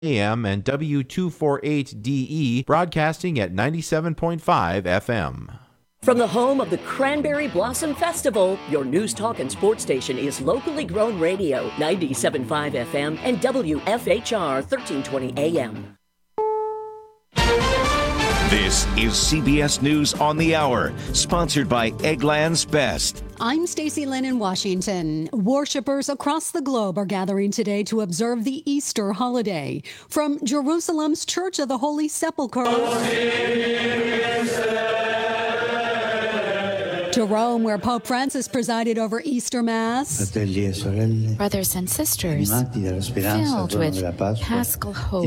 AM and W248DE, broadcasting at 97.5 FM. From the home of the Cranberry Blossom Festival, your news, talk, and sports station is locally grown radio, 97.5 FM and WFHR 1320 AM. This is CBS News on the Hour, sponsored by Eggland's Best. I'm Stacey Lynn in Washington. Worshippers across the globe are gathering today to observe the Easter holiday. From Jerusalem's Church of the Holy Sepulchre to Rome, where Pope Francis presided over Easter Mass. Brothers and sisters, filled with paschal hope,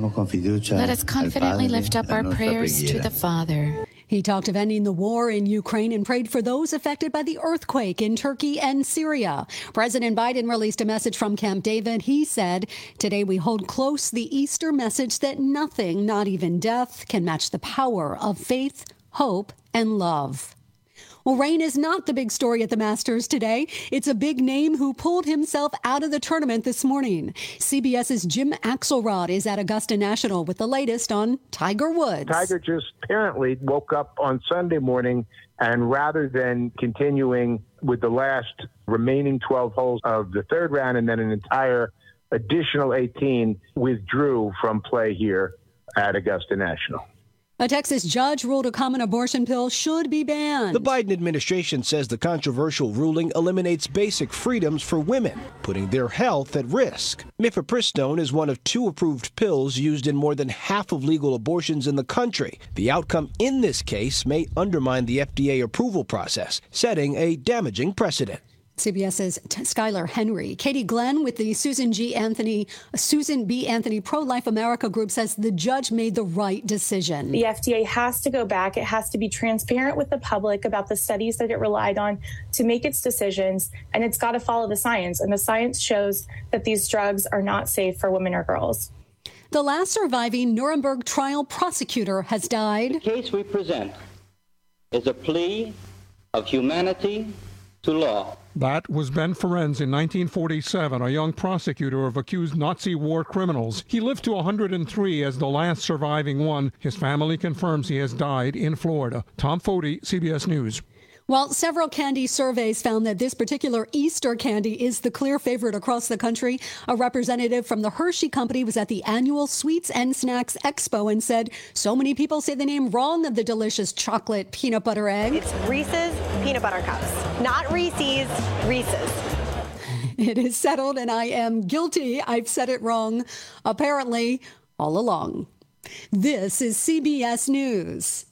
let us confidently lift up our prayers to the Father. He talked of ending the war in Ukraine and prayed for those affected by the earthquake in Turkey and Syria. President Biden released a message from Camp David. He said, "Today we hold close the Easter message that nothing, not even death, can match the power of faith, hope, and love." Well, rain is not the big story at the Masters today. It's a big name who pulled himself out of the tournament this morning. CBS's Jim Axelrod is at Augusta National with the latest on Tiger Woods. Tiger just apparently woke up on Sunday morning, and rather than continuing with the last remaining 12 holes of the third round and then an entire additional 18, withdrew from play here at Augusta National. A Texas judge ruled a common abortion pill should be banned. The Biden administration says the controversial ruling eliminates basic freedoms for women, putting their health at risk. Mifepristone is one of 2 approved pills used in more than half of legal abortions in the country. The outcome in this case may undermine the FDA approval process, setting a damaging precedent. CBS's Skylar Henry. Katie Glenn with the Susan B. Anthony Pro-Life America group says the judge made the right decision. The FDA has to go back. It has to be transparent with the public about the studies that it relied on to make its decisions, and it's got to follow the science. And the science shows that these drugs are not safe for women or girls. The last surviving Nuremberg trial prosecutor has died. The case we present is a plea of humanity to law. That was Ben Ferenz in 1947, a young prosecutor of accused Nazi war criminals. He lived to 103 as the last surviving one. His family confirms he has died in Florida. Tom Foti, CBS News. While several candy surveys found that this particular Easter candy is the clear favorite across the country, a representative from the Hershey Company was at the annual Sweets and Snacks Expo and said so many people say the name wrong of the delicious chocolate peanut butter egg. It's Reese's Peanut Butter Cups, not Reese's, Reese's. It is settled, and I am guilty. I've said it wrong, apparently, all along. This is CBS News.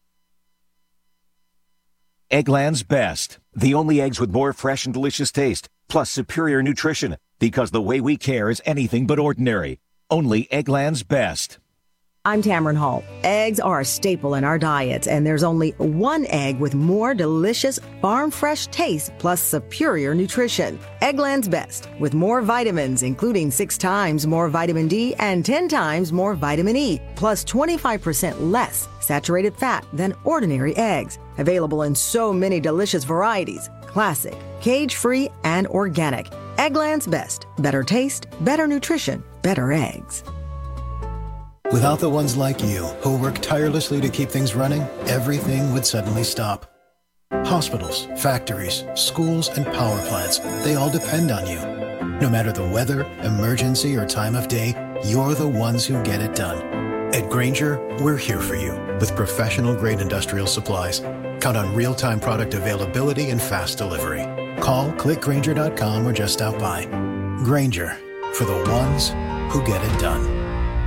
Eggland's Best. The only eggs with more fresh and delicious taste, plus superior nutrition. Because the way we care is anything but ordinary. Only Eggland's Best. I'm Tamron Hall. Eggs are a staple in our diets, and there's only one egg with more delicious farm-fresh taste plus superior nutrition. Eggland's Best, with more vitamins, including 6 times more vitamin D and 10 times more vitamin E, plus 25% less saturated fat than ordinary eggs. Available in so many delicious varieties, classic, cage-free, and organic. Eggland's Best. Better taste, better nutrition, better eggs. Without the ones like you, who work tirelessly to keep things running, everything would suddenly stop. Hospitals, factories, schools, and power plants, they all depend on you. No matter the weather, emergency, or time of day, you're the ones who get it done. At Grainger, we're here for you with professional-grade industrial supplies. Count on real-time product availability and fast delivery. Call, clickgrainger.com, or just stop by. Grainger, for the ones who get it done.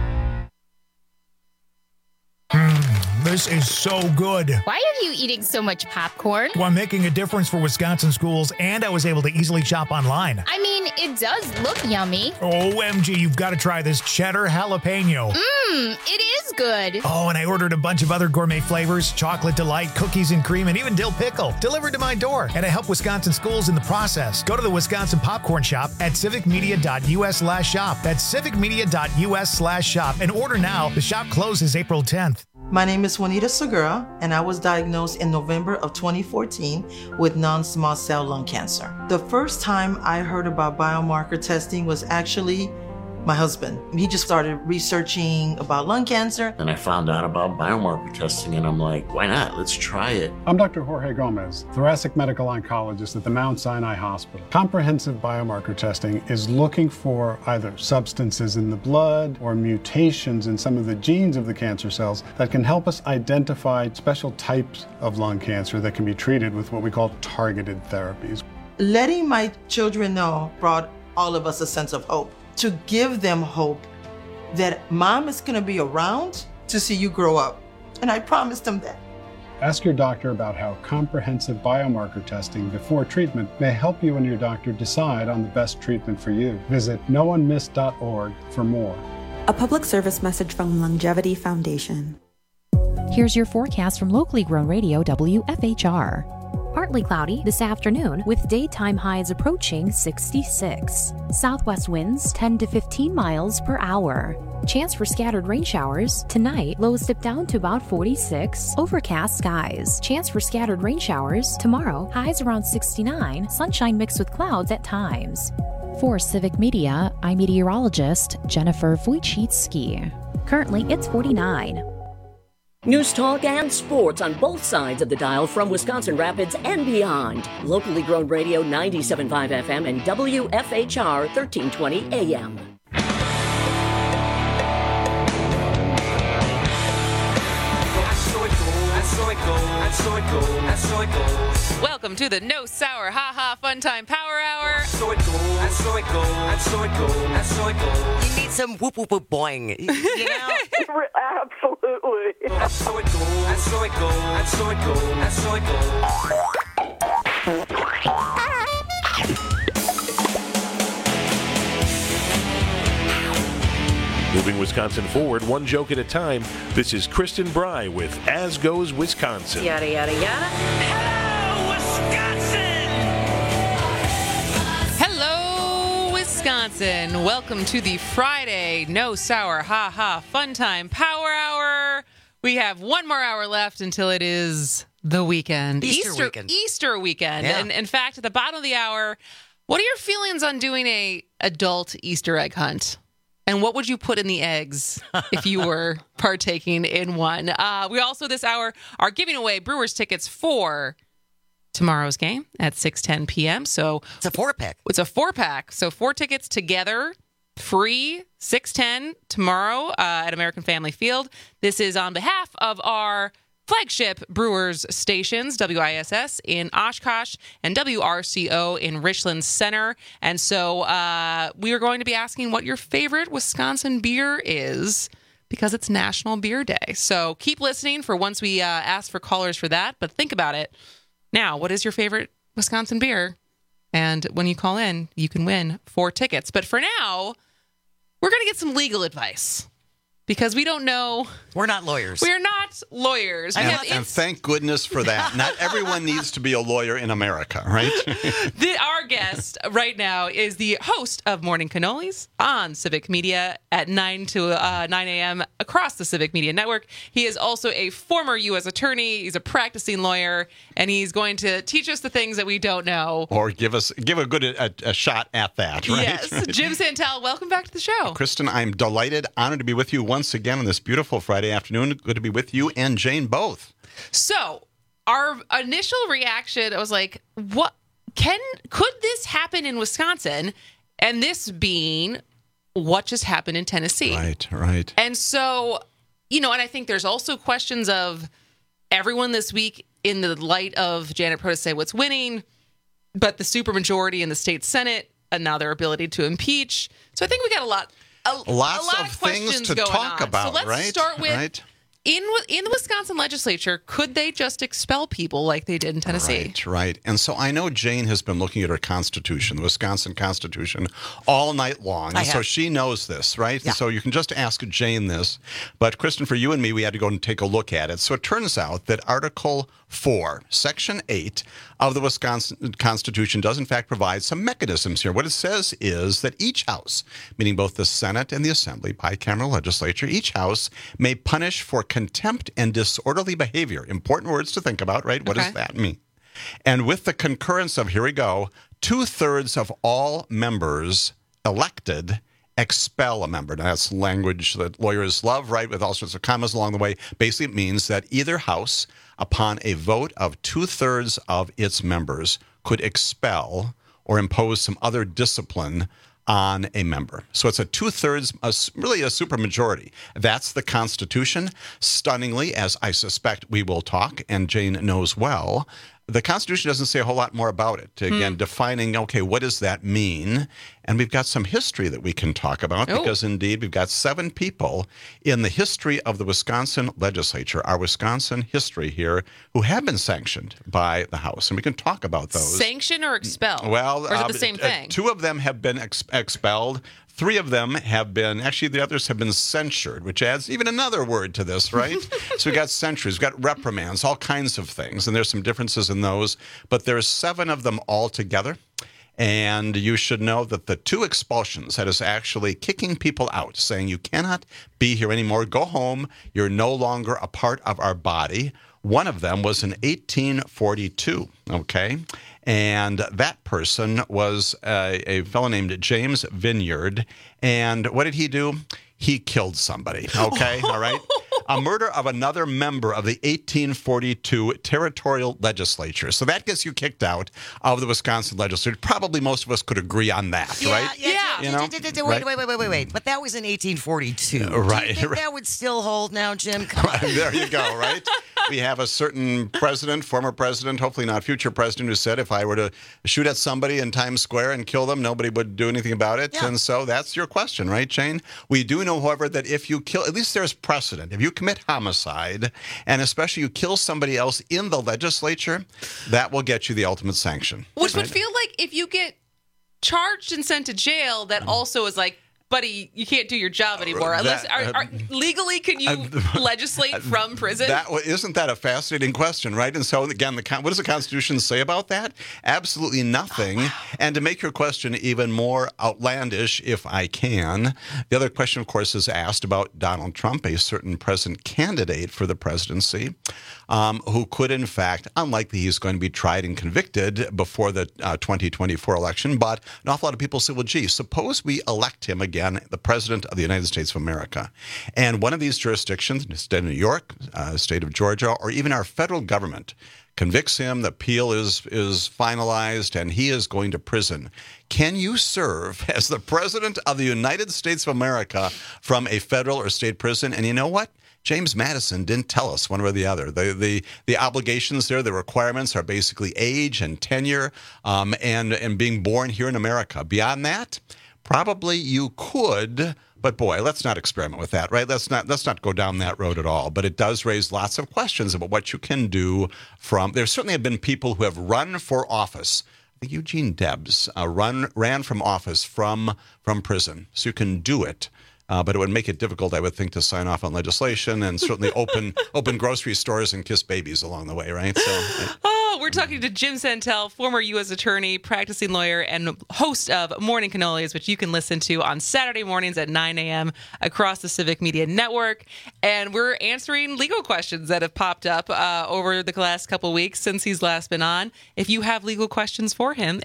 This is so good. Why are you eating so much popcorn? Well, I'm making a difference for Wisconsin schools, and I was able to easily shop online. I mean, it does look yummy. OMG, you've got to try this cheddar jalapeno. It is good. Oh, and I ordered a bunch of other gourmet flavors, chocolate delight, cookies and cream, and even dill pickle, delivered to my door. And I help Wisconsin schools in the process. Go to the Wisconsin Popcorn Shop at civicmedia.us/shop. That's civicmedia.us/shop. And order now. The shop closes April 10th. My name is Juanita Segura, and I was diagnosed in November of 2014 with non-small cell lung cancer. The first time I heard about biomarker testing was actually my husband. He just started researching about lung cancer. And I found out about biomarker testing, and I'm like, why not? Let's try it. I'm Dr. Jorge Gomez, thoracic medical oncologist at the Mount Sinai Hospital. Comprehensive biomarker testing is looking for either substances in the blood or mutations in some of the genes of the cancer cells that can help us identify special types of lung cancer that can be treated with what we call targeted therapies. Letting my children know brought all of us a sense of hope. To give them hope that mom is going to be around to see you grow up. And I promised them that. Ask your doctor about how comprehensive biomarker testing before treatment may help you and your doctor decide on the best treatment for you. Visit noonemiss.org for more. A public service message from Longevity Foundation. Here's your forecast from locally grown radio WFHR. Partly cloudy this afternoon with daytime highs approaching 66. Southwest winds 10 to 15 miles per hour. Chance for scattered rain showers. Tonight, lows dip down to about 46. Overcast skies. Chance for scattered rain showers. Tomorrow, highs around 69. Sunshine mixed with clouds at times. For Civic Media, I'm meteorologist Jennifer Wojcicki. Currently, it's 49. News talk and sports on both sides of the dial from Wisconsin Rapids and beyond. Locally grown radio 97.5 FM and WFHR 1320 AM. Welcome to the No Sour Ha Ha Fun Time Power Hour. You need some whoop whoop whoop boing. You know? Absolutely. Moving Wisconsin forward, one joke at a time. This is Kristen Bry with As Goes Wisconsin. Yada, yada, yada. Hello, Wisconsin. Welcome to the Friday No Sour Ha Ha Fun Time Power Hour. We have one more hour left until it is the weekend. Easter weekend. Yeah. And in fact, at the bottom of the hour, what are your feelings on doing a adult Easter egg hunt? And what would you put in the eggs if you were partaking in one? We also this hour are giving away Brewers tickets for tomorrow's game at 6:10 p.m. So it's a 4-pack. It's a 4-pack. So 4 tickets together, free, 6:10 tomorrow at American Family Field. This is on behalf of our flagship Brewers stations, WISS in Oshkosh and WRCO in Richland Center. And so we are going to be asking what your favorite Wisconsin beer is because it's National Beer Day. So keep listening for once we ask for callers for that. But think about it. Now, what is your favorite Wisconsin beer? And when you call in, you can win 4 tickets. But for now, we're going to get some legal advice. Because we don't know. We're not lawyers. We're not lawyers. And thank goodness for that. Not everyone needs to be a lawyer in America, right? Our guest right now is the host of Morning Cannolis on Civic Media at 9 a.m. across the Civic Media Network. He is also a former U.S. attorney. He's a practicing lawyer, and he's going to teach us the things that we don't know. Or give a good shot at that, right? Yes. Jim Santel, welcome back to the show. Kristen, I'm delighted, honored to be with you once again on this beautiful Friday afternoon. Good to be with you and Jane both. So, our initial reaction, I was like, "What could this happen in Wisconsin?" And this being what just happened in Tennessee. Right. And so, and I think there's also questions of everyone this week in the light of Janet Protas say what's winning, but the supermajority in the state Senate and now their ability to impeach. So I think we got a lot of things to talk about, so let's start with in the Wisconsin legislature, could they just expel people like they did in Tennessee? Right. And so I know Jane has been looking at her Constitution, the Wisconsin Constitution, all night long. And so she knows this, right? Yeah. So you can just ask Jane this. But Kristen, for you and me, we had to go and take a look at it. So it turns out that Article 4, Section 8 of the Wisconsin Constitution does in fact provide some mechanisms here. What it says is that each house, meaning both the Senate and the Assembly, bicameral legislature, each house may punish for contempt and disorderly behavior. Important words to think about, right? What does that mean? And with the concurrence of, here we go, 2/3 of all members elected expel a member. Now, that's language that lawyers love, right, with all sorts of commas along the way. Basically, it means that either house, upon a vote of 2/3 of its members, could expel or impose some other discipline on a member. So it's a 2/3, really a supermajority. That's the Constitution. Stunningly, as I suspect we will talk, and Jane knows well, the Constitution doesn't say a whole lot more about it. Again, defining, okay, what does that mean? And we've got some history that we can talk about because, indeed, we've got 7 people in the history of the Wisconsin legislature, our Wisconsin history here, who have been sanctioned by the House. And we can talk about those. Sanction or expel? Well, or is it the same thing? 2 of them have been expelled. 3 of them have been, actually the others have been censured, which adds even another word to this, right? So we've got censures, we've got reprimands, all kinds of things, and there's some differences in those, but there's 7 of them all together. And you should know that the 2 expulsions, that is actually kicking people out, saying you cannot be here anymore, go home, you're no longer a part of our body. One of them was in 1842, okay? And that person was a fellow named James Vineyard. And what did he do? He killed somebody, okay? All right? A murder of another member of the 1842 territorial legislature. So that gets you kicked out of the Wisconsin legislature. Probably most of us could agree on that, right? Yeah. You know? Wait. But that was in 1842. Right. Do you think that would still hold now, Jim? Come on. There you go, right? We have a certain president, former president, hopefully not future president, who said if I were to shoot at somebody in Times Square and kill them, nobody would do anything about it. Yeah. And so that's your question, right, Jane? We do know, however, that if you kill, at least there's precedent. If you commit homicide, and especially you kill somebody else in the legislature, that will get you the ultimate sanction. Which would feel like if you get charged and sent to jail, that also is like, buddy, you can't do your job anymore. Legally, can you legislate from prison? Isn't that a fascinating question, right? And so, again, what does the Constitution say about that? Absolutely nothing. And to make your question even more outlandish, if I can, the other question, of course, is asked about Donald Trump, a certain present candidate for the presidency, who could, in fact, unlikely he's going to be tried and convicted before the 2024 election, but an awful lot of people say, well, gee, suppose we elect him again, the President of the United States of America. And one of these jurisdictions, the state of New York, state of Georgia, or even our federal government, convicts him, the appeal is finalized, and he is going to prison. Can you serve as the President of the United States of America from a federal or state prison? And you know what? James Madison didn't tell us one way or the other. The obligations there, the requirements are basically age and tenure and being born here in America. Beyond that, probably you could, but boy, let's not experiment with that, right? Let's not go down that road at all. But it does raise lots of questions about what you can do there certainly have been people who have run for office. I think Eugene Debs ran from office from prison. So you can do it. But it would make it difficult, I would think, to sign off on legislation and certainly open grocery stores and kiss babies along the way, right? So, we're talking to Jim Santel, former U.S. attorney, practicing lawyer, and host of Morning Cannolis, which you can listen to on Saturday mornings at 9 a.m. across the Civic Media Network. And we're answering legal questions that have popped up over the last couple weeks since he's last been on. If you have legal questions for him,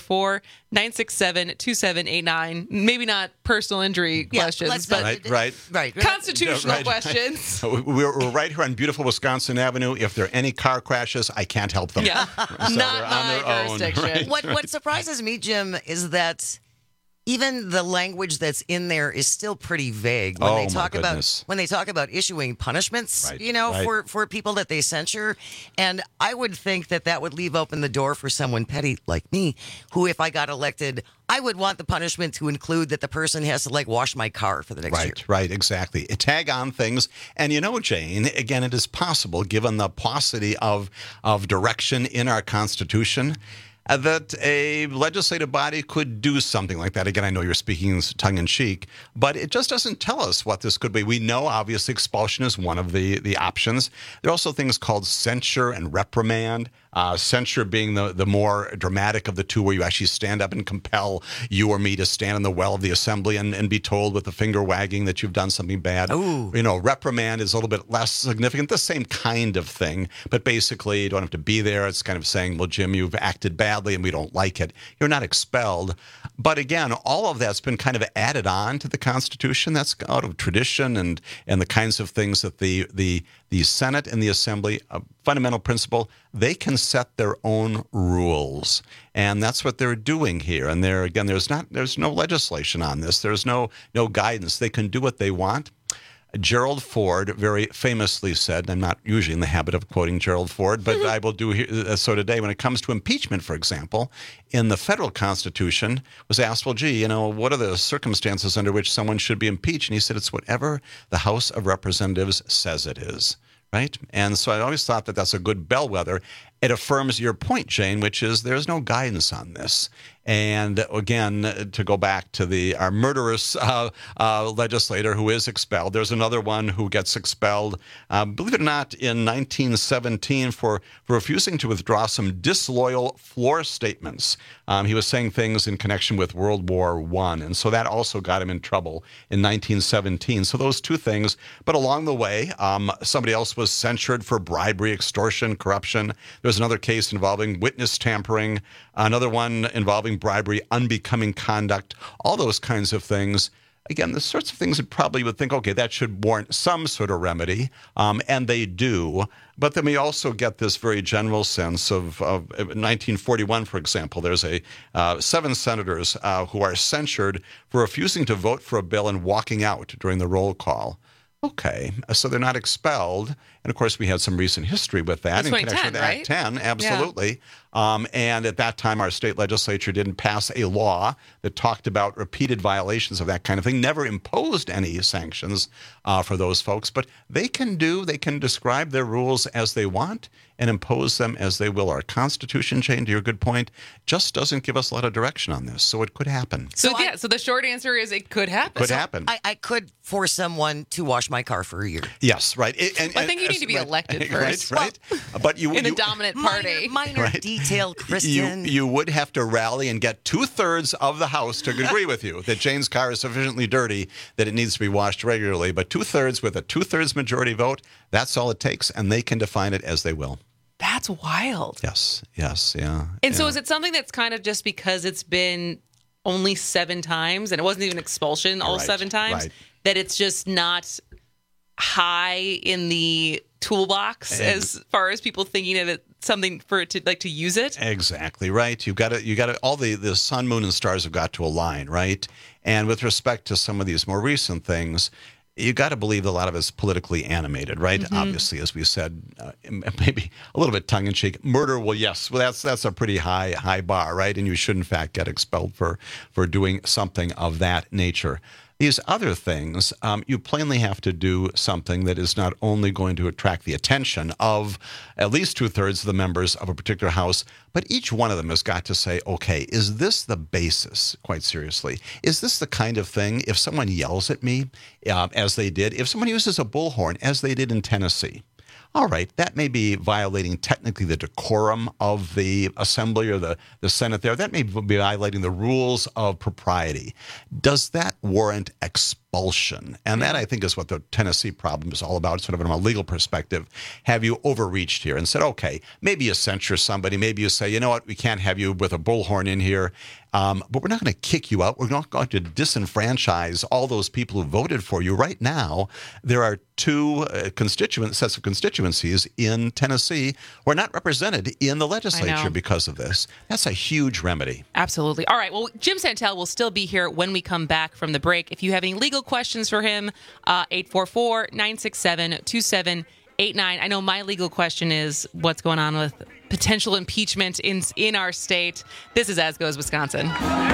844-967-2789. Maybe not personal injury questions, but right. Constitutional questions. We're right here on beautiful Wisconsin Avenue. If there are any car crashes, I can't help them. Yeah, so not my jurisdiction. Right? What surprises me, Jim, is that even the language that's in there is still pretty vague when they talk about issuing punishments, for people that they censure. And I would think that would leave open the door for someone petty like me, who, if I got elected, I would want the punishment to include that the person has to wash my car for the next year. Right, exactly. Tag on things. And Jane, again, it is possible, given the paucity of direction in our Constitution, that a legislative body could do something like that. Again, I know you're speaking tongue-in-cheek, but it just doesn't tell us what this could be. We know, obviously, expulsion is one of the options. There are also things called censure and reprimand. Censure being the more dramatic of the two, where you actually stand up and compel you or me to stand in the well of the assembly and be told with the finger wagging that you've done something bad. Ooh. Reprimand is a little bit less significant, the same kind of thing, but basically you don't have to be there. It's kind of saying, well, Jim, you've acted badly and we don't like it. You're not expelled. But again, all of that's been kind of added on to the Constitution. That's out of tradition and the kinds of things that the Senate and the Assembly, a fundamental principle, they can set their own rules. And that's what they're doing here. And there's no legislation on this. There's no guidance. They can do what they want. Gerald Ford very famously said, and I'm not usually in the habit of quoting Gerald Ford, but I will do so today, when it comes to impeachment, for example, in the federal Constitution, was asked, well, gee, what are the circumstances under which someone should be impeached? And he said, it's whatever the House of Representatives says it is. Right? And so I always thought that that's a good bellwether. It affirms your point, Jane, which is there's no guidance on this. And again, to go back to our murderous legislator who is expelled, there's another one who gets expelled, believe it or not, in 1917 for refusing to withdraw some disloyal floor statements. He was saying things in connection with World War I, and so that also got him in trouble in 1917. So those two things. But along the way, somebody else was censured for bribery, extortion, corruption. There's another case involving witness tampering, another one involving bribery, unbecoming conduct, all those kinds of things. Again, the sorts of things that probably would think, okay, that should warrant some sort of remedy, and they do. But then we also get this very general sense of 1941, for example, there's 7 senators who are censured for refusing to vote for a bill and walking out during the roll call. Okay, so they're not expelled. And, of course, we had some recent history with that. In connection with Act 10, absolutely. Yeah. And at that time, our state legislature didn't pass a law that talked about repeated violations of that kind of thing, never imposed any sanctions for those folks. But they can describe their rules as they want and impose them as they will. Our Constitution, Jane, to your good point, just doesn't give us a lot of direction on this. So it could happen. So the short answer is it could happen. Could happen. I could force someone to wash my car for a year. Yes, right. I think you need to be elected first. Right. But you in the dominant party. Minor detail, Kristen. You would have to rally and get 2/3 of the House to agree with you that Jane's car is sufficiently dirty that it needs to be washed regularly. But 2/3 with a 2/3 majority vote, that's all it takes, and they can define it as they will. That's wild. Yes, yeah. And so is it something that's kind of just because it's been only 7 times, and it wasn't even expulsion all 7 times, that it's just not high in the toolbox as far as people thinking of it, something for it to use it? Exactly right. You got to all the sun, moon, and stars have got to align, right? And with respect to some of these more recent things, you got to believe a lot of it's politically animated, right? Mm-hmm. Obviously, as we said, maybe a little bit tongue-in-cheek. Murder, that's a pretty high bar, right? And you should, in fact, get expelled for doing something of that nature. These other things, you plainly have to do something that is not only going to attract the attention of at least 2/3 of the members of a particular House, but each one of them has got to say, okay, is this the basis, quite seriously? Is this the kind of thing, if someone yells at me, as they did, if someone uses a bullhorn, as they did in Tennessee, all right, that may be violating technically the decorum of the assembly or the Senate there. That may be violating the rules of propriety. Does that warrant expulsion? And that, I think, is what the Tennessee problem is all about, sort of from a legal perspective. Have you overreached here and said, okay, maybe you censure somebody. Maybe you say, you know what, we can't have you with a bullhorn in here. But we're not going to kick you out. We're not going to disenfranchise all those people who voted for you. Right now, there are 2 sets of constituencies in Tennessee who are not represented in the legislature because of this. That's a huge remedy. Absolutely. All right. Well, Jim Santel will still be here when we come back from the break. If you have any legal questions for him, 844-967-2789. I know my legal question is what's going on with potential impeachment in our state. This is As Goes Wisconsin.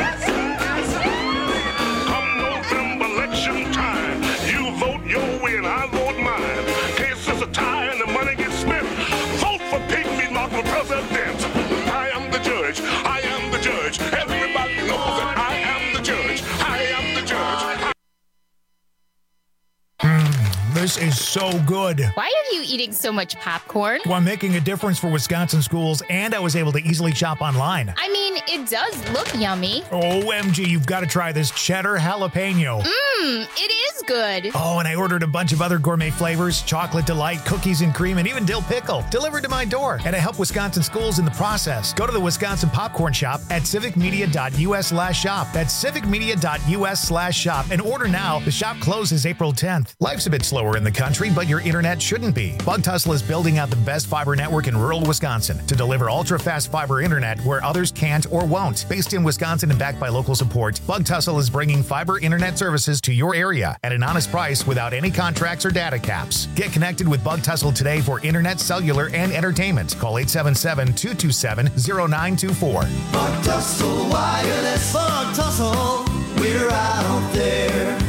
Come November election time, you vote your way and I vote mine. Case is a tie and the money gets spent. Vote for Pygmy Mock for president. I am the judge. I am the judge. Everybody knows that I am the judge. I am the judge. This is so good. Why are you eating so much popcorn? Well, I'm making a difference for Wisconsin schools, and I was able to easily shop online. I mean, it does look yummy. OMG, you've got to try this cheddar jalapeno. It is good. Oh, and I ordered a bunch of other gourmet flavors, chocolate delight, cookies and cream, and even dill pickle, delivered to my door. And I help Wisconsin schools in the process. Go to the Wisconsin Popcorn Shop at civicmedia.us/shop. That's civicmedia.us/shop. And order now. The shop closes April 10th. Life's a bit slower in the country, but your internet shouldn't be. Bug Tussle is building out the best fiber network in rural Wisconsin to deliver ultra-fast fiber internet where others can't or won't. Based in Wisconsin and backed by local support, Bug Tussle is bringing fiber internet services to your area at an honest price without any contracts or data caps. Get connected with Bug Tussle today for internet, cellular, and entertainment. Call 877-227-0924. Bug Tussle Wireless. Bug Tussle, we're out there.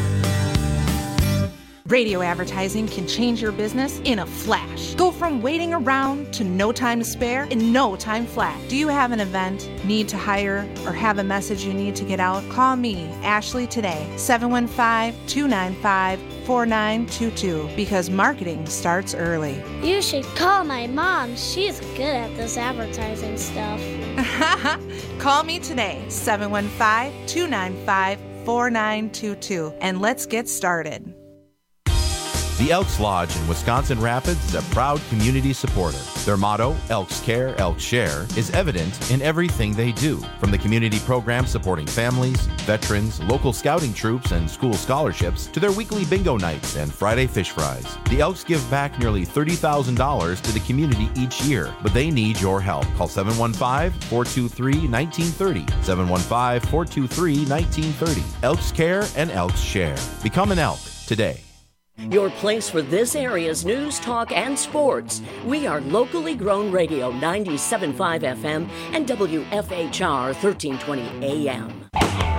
Radio advertising can change your business in a flash. Go from waiting around to no time to spare in no time flat. Do you have an event, need to hire, or have a message you need to get out? Call me, Ashley, today, 715-295-4922, because marketing starts early. You should call my mom. She's good at this advertising stuff. Call me today, 715-295-4922, and let's get started. The Elks Lodge in Wisconsin Rapids is a proud community supporter. Their motto, Elks Care, Elks Share, is evident in everything they do, from the community programs supporting families, veterans, local scouting troops, and school scholarships, to their weekly bingo nights and Friday fish fries. The Elks give back nearly $30,000 to the community each year, but they need your help. Call 715-423-1930, 715-423-1930. Elks Care and Elks Share. Become an Elk today. Your place for this area's news, talk, and sports. We are locally grown radio 97.5 FM and WFHR 1320 AM.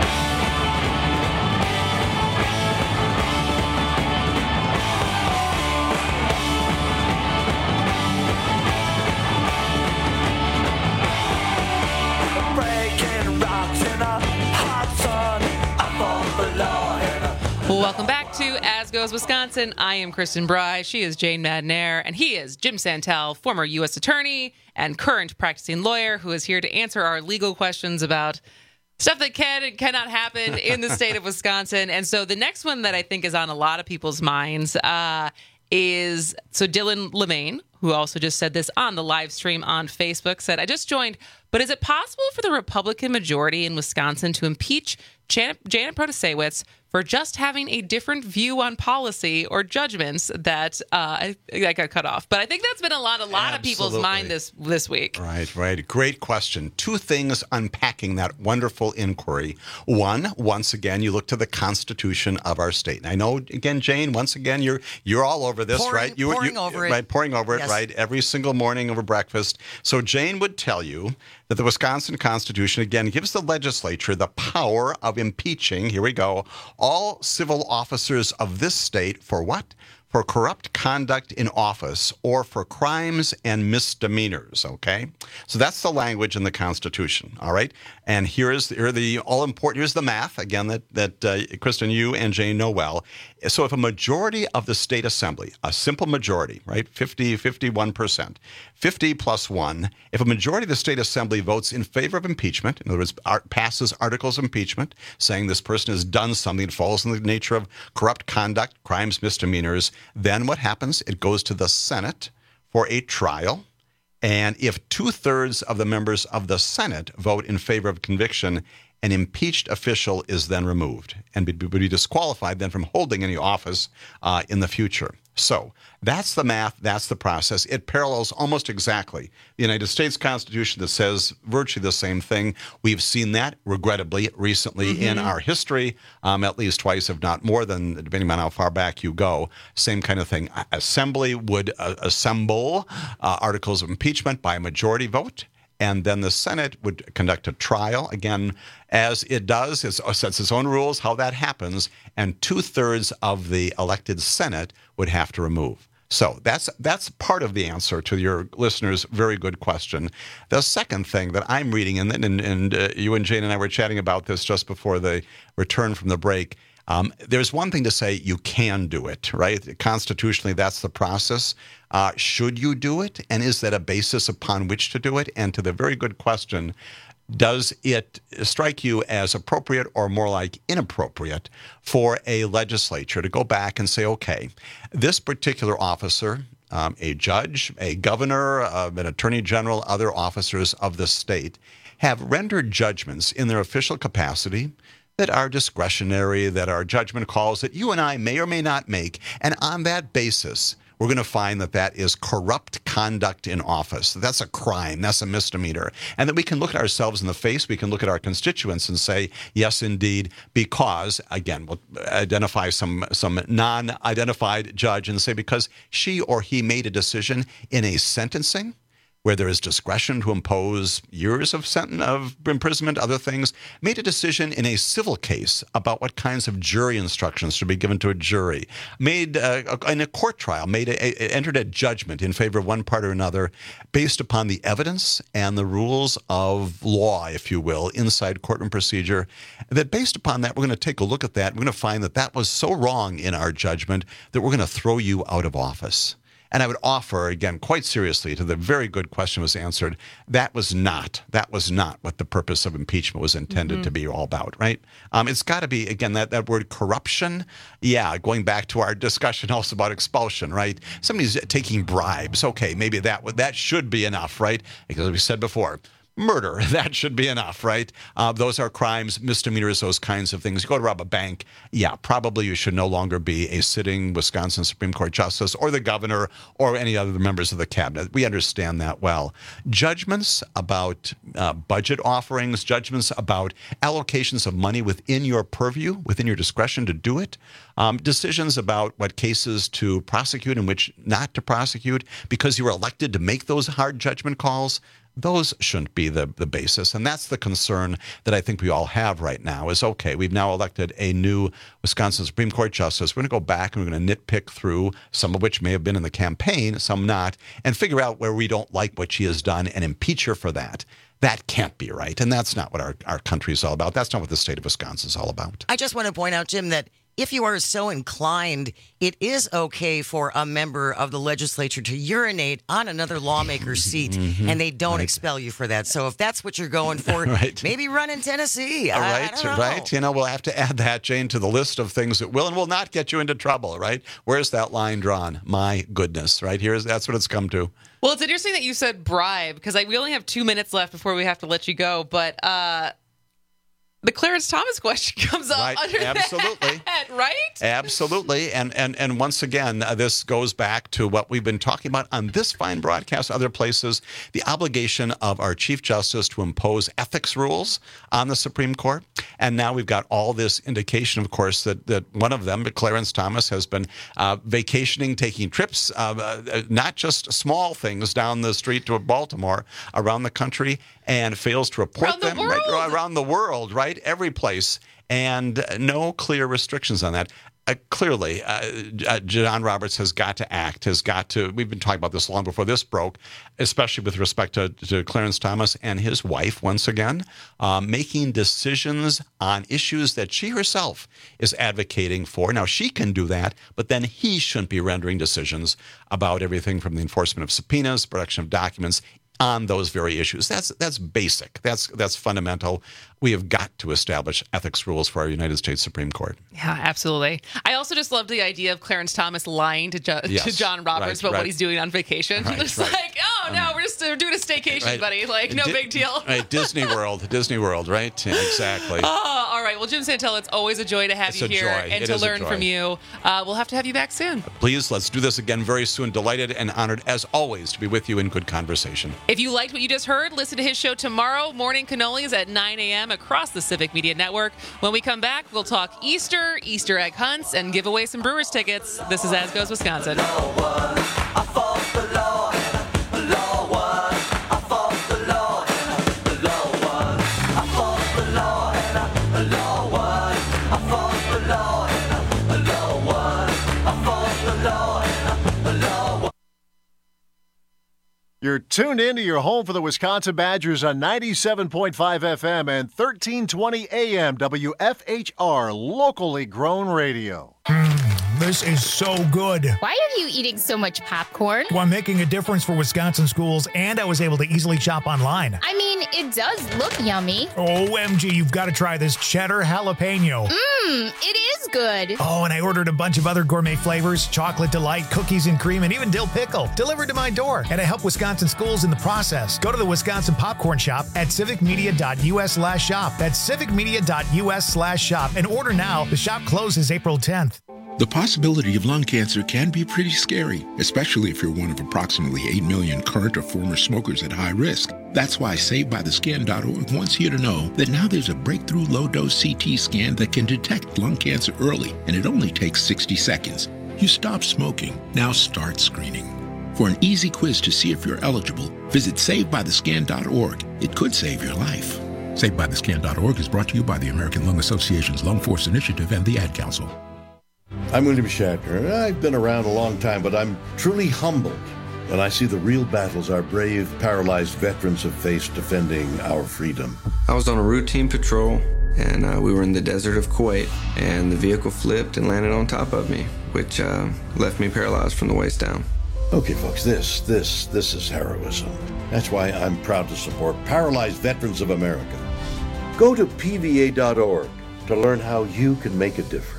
Welcome back to As Goes Wisconsin. I am Kristen Bry. She is Jane Madnair. And he is Jim Santel, former U.S. attorney and current practicing lawyer, who is here to answer our legal questions about stuff that can and cannot happen in the state of Wisconsin. And so the next one that I think is on a lot of people's minds is, so Dylan Lemaine, who also just said this on the live stream on Facebook, said, I just joined, but is it possible for the Republican majority in Wisconsin to impeach Janet Protasewicz for just having a different view on policy or judgments that I got cut off? But I think that's been a lot of people's mind this week. Right. Great question. Two things unpacking that wonderful inquiry. One, once again, you look to the Constitution of our state. And I know, again, Jane, once again, you're all over this, right? Pouring over it. Right, pouring over it, Yes. right? Every single morning over breakfast. So Jane would tell you that the Wisconsin Constitution, again, gives the legislature the power of impeaching, here we go, all civil officers of this state for what? For corrupt conduct in office or for crimes and misdemeanors, okay? So that's the language in the Constitution, all right? And here's the math, again, that Kristen, you and Jane know well. So if a majority of the state assembly, a simple majority, right, 51%, 50 plus 1, if a majority of the state assembly votes in favor of impeachment, in other words, passes articles of impeachment, saying this person has done something that falls in the nature of corrupt conduct, crimes, misdemeanors, then what happens? It goes to the Senate for a trial. And if 2/3 of the members of the Senate vote in favor of conviction, an impeached official is then removed and would be disqualified then from holding any office in the future. So that's the math. That's the process. It parallels almost exactly the United States Constitution that says virtually the same thing. We've seen that, regrettably, recently in our history, at least twice, if not more than, depending on how far back you go. Same kind of thing. Assembly would assemble articles of impeachment by a majority vote. And then the Senate would conduct a trial, again, as it does, it sets its own rules, how that happens, and 2/3 of the elected Senate would have to remove. So that's part of the answer to your listener's very good question. The second thing that I'm reading, and you and Jane and I were chatting about this just before the return from the break, There's one thing to say you can do it, right? Constitutionally, that's the process. Should you do it? And is that a basis upon which to do it? And to the very good question, does it strike you as appropriate or more like inappropriate for a legislature to go back and say, okay, this particular officer, a judge, a governor, an attorney general, other officers of the state have rendered judgments in their official capacity that are discretionary, that are judgment calls that you and I may or may not make. And on that basis, we're going to find that that is corrupt conduct in office. That's a crime. That's a misdemeanor. And that we can look at ourselves in the face. We can look at our constituents and say, yes, indeed, because, again, we'll identify some non-identified judge and say because she or he made a decision in a sentencing where there is discretion to impose years of imprisonment, other things, made a decision in a civil case about what kinds of jury instructions should be given to a jury, made in a court trial, entered a judgment in favor of one part or another based upon the evidence and the rules of law, if you will, inside courtroom procedure, that based upon that, we're going to take a look at that. We're going to find that that was so wrong in our judgment that we're going to throw you out of office. And I would offer, again, quite seriously, to the very good question was answered, that was not what the purpose of impeachment was intended to be all about, right? It's got to be, again, that word corruption, going back to our discussion also about expulsion, right? Somebody's taking bribes. Okay, maybe that should be enough, right? Because as we said before, murder, that should be enough, right? Those are crimes, misdemeanors, those kinds of things. You go to rob a bank, probably you should no longer be a sitting Wisconsin Supreme Court justice or the governor or any other members of the cabinet. We understand that well. Judgments about budget offerings, judgments about allocations of money within your purview, within your discretion to do it, decisions about what cases to prosecute and which not to prosecute because you were elected to make those hard judgment calls, those shouldn't be the basis. And that's the concern that I think we all have right now is, okay, we've now elected a new Wisconsin Supreme Court justice. We're going to go back and we're going to nitpick through, some of which may have been in the campaign, some not, and figure out where we don't like what she has done and impeach her for that. That can't be right. And that's not what our country is all about. That's not what the state of Wisconsin is all about. I just want to point out, Jim, that if you are so inclined, it is okay for a member of the legislature to urinate on another lawmaker's seat, and they don't expel you for that. So if that's what you're going for, maybe run in Tennessee. I don't know. Right. You know, we'll have to add that, Jane, to the list of things that will and will not get you into trouble, right? Where's that line drawn? My goodness, right? That's what it's come to. Well, it's interesting that you said bribe, because we only have 2 minutes left before we have to let you go, but the Clarence Thomas question comes up under absolutely. that, right? Absolutely. And once again, this goes back to what we've been talking about on this fine broadcast, other places, the obligation of our Chief Justice to impose ethics rules on the Supreme Court. And now we've got all this indication, of course, that one of them, Clarence Thomas, has been vacationing, taking trips, not just small things down the street to Baltimore, around the country, and fails to report them around the world, right? Every place, and no clear restrictions on that. Clearly, John Roberts has got to act, we've been talking about this long before this broke, especially with respect to Clarence Thomas and his wife, once again, making decisions on issues that she herself is advocating for. Now, she can do that, but then he shouldn't be rendering decisions about everything from the enforcement of subpoenas, production of documents, on those very issues. That's basic. That's fundamental. We have got to establish ethics rules for our United States Supreme Court. Yeah, absolutely. I also just love the idea of Clarence Thomas lying to John Roberts about what he's doing on vacation. It's like, oh, no, we're doing a staycation, buddy. Like, no big deal. Disney World, right? Yeah, exactly. Oh, all right. Well, Jim Santel, it's always a joy to have you here and to learn from you. We'll have to have you back soon. Please, let's do this again very soon. Delighted and honored, as always, to be with you in good conversation. If you liked what you just heard, listen to his show tomorrow, Morning Cannolis at 9 a.m. across the Civic Media Network. When we come back, we'll talk Easter egg hunts, and give away some Brewers tickets. This is As Goes Wisconsin. You're tuned into your home for the Wisconsin Badgers on 97.5 FM and 1320 AM WFHR, locally grown radio. This is so good. Why are you eating so much popcorn? Well, I'm making a difference for Wisconsin schools, and I was able to easily shop online. I mean, it does look yummy. OMG, you've got to try this cheddar jalapeno. It is good. Oh, and I ordered a bunch of other gourmet flavors, chocolate delight, cookies and cream, and even dill pickle, delivered to my door. And I help Wisconsin schools in the process. Go to the Wisconsin Popcorn Shop at civicmedia.us/shop. That's civicmedia.us/shop. And order now. The shop closes April 10th. The possibility of lung cancer can be pretty scary, especially if you're one of approximately 8 million current or former smokers at high risk. That's why SaveByTheScan.org wants you to know that now there's a breakthrough low-dose CT scan that can detect lung cancer early, and it only takes 60 seconds. You stop smoking, now start screening. For an easy quiz to see if you're eligible, visit SaveByTheScan.org. It could save your life. SaveByTheScan.org is brought to you by the American Lung Association's Lung Force Initiative and the Ad Council. I'm William Shatner. I've been around a long time, but I'm truly humbled when I see the real battles our brave, paralyzed veterans have faced defending our freedom. I was on a routine patrol, and we were in the desert of Kuwait, and the vehicle flipped and landed on top of me, which left me paralyzed from the waist down. Okay, folks, this is heroism. That's why I'm proud to support Paralyzed Veterans of America. Go to PVA.org to learn how you can make a difference.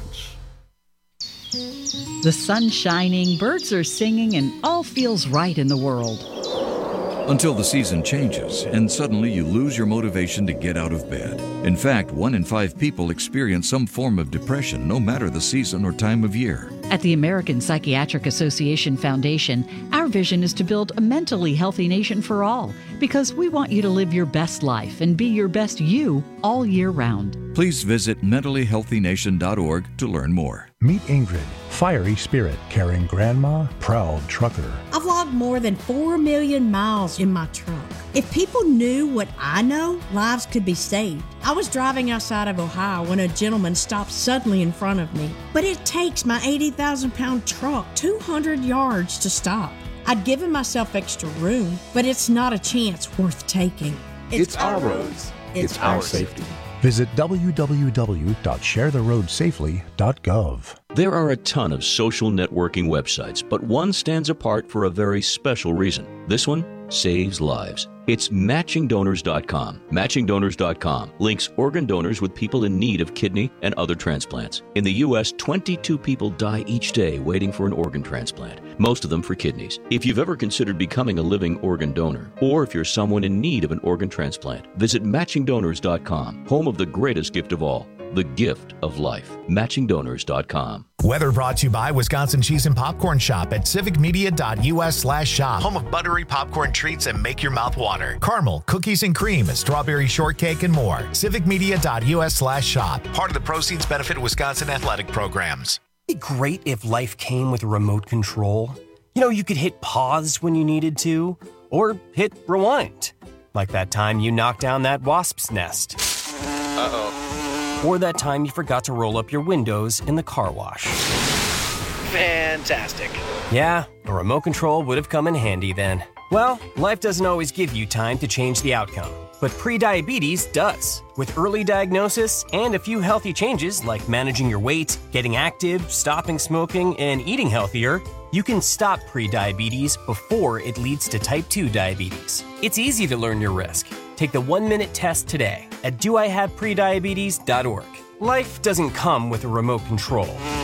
The sun's shining, birds are singing, and all feels right in the world. Until the season changes, and suddenly you lose your motivation to get out of bed. In fact, 1 in 5 people experience some form of depression, no matter the season or time of year. At the American Psychiatric Association Foundation, our vision is to build a mentally healthy nation for all, because we want you to live your best life and be your best you all year round. Please visit mentallyhealthynation.org to learn more. Meet Ingrid, fiery spirit, caring grandma, proud trucker. I've logged more than 4 million miles in my truck. If people knew what I know, lives could be saved. I was driving outside of Ohio when a gentleman stopped suddenly in front of me. But it takes my 80,000-pound truck 200 yards to stop. I'd given myself extra room, but it's not a chance worth taking. It's our roads. It's our safety. Visit www.sharetheroadsafely.gov. There are a ton of social networking websites, but one stands apart for a very special reason. This one saves lives. It's MatchingDonors.com. MatchingDonors.com links organ donors with people in need of kidney and other transplants. In the U.S., 22 people die each day waiting for an organ transplant, most of them for kidneys. If you've ever considered becoming a living organ donor, or if you're someone in need of an organ transplant, visit MatchingDonors.com, home of the greatest gift of all, the gift of life. MatchingDonors.com. Weather brought to you by Wisconsin Cheese and Popcorn Shop at civicmedia.us/shop. Home of buttery popcorn treats that make your mouth water. Caramel, cookies and cream, strawberry shortcake, and more. civicmedia.us/shop. Part of the proceeds benefit Wisconsin athletic programs. It'd be great if life came with a remote control. You know, you could hit pause when you needed to, or hit rewind. Like that time you knocked down that wasp's nest. Uh-oh. Or that time you forgot to roll up your windows in the car wash. Fantastic. Yeah, a remote control would have come in handy then. Well, life doesn't always give you time to change the outcome, but prediabetes does. With early diagnosis and a few healthy changes like managing your weight, getting active, stopping smoking, and eating healthier, you can stop prediabetes before it leads to type 2 diabetes. It's easy to learn your risk. Take the 1-minute test today at doihaveprediabetes.org. Life doesn't come with a remote control.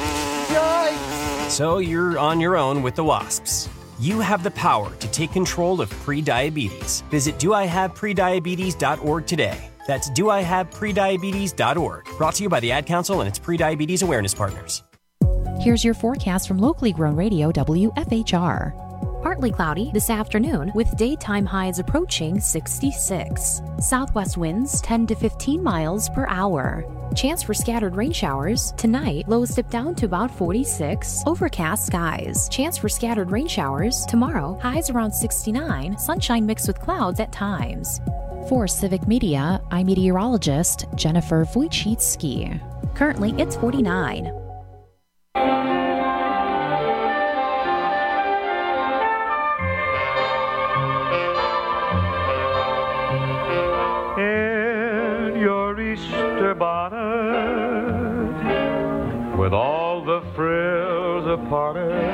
Yikes! So you're on your own with the wasps. You have the power to take control of prediabetes. Visit doihaveprediabetes.org today. That's doihaveprediabetes.org. Brought to you by the Ad Council and its prediabetes awareness partners. Here's your forecast from locally grown radio WFHR. Partly cloudy this afternoon with daytime highs approaching 66. Southwest winds 10 to 15 miles per hour. Chance for scattered rain showers. Tonight, lows dip down to about 46. Overcast skies. Chance for scattered rain showers. Tomorrow, highs around 69. Sunshine mixed with clouds at times. For Civic Media, I'm meteorologist Jennifer Wojcicki. Currently, it's 49.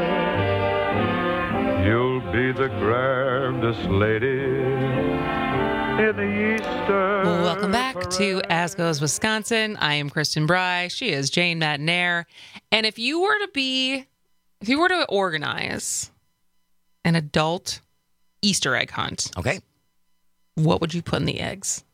You'll be the grandest lady in the Eastern. Welcome back to As Goes Wisconsin. I am Kristen Bry. She is Jane Matanair. And if you were to organize an adult Easter egg hunt, okay, what would you put in the eggs?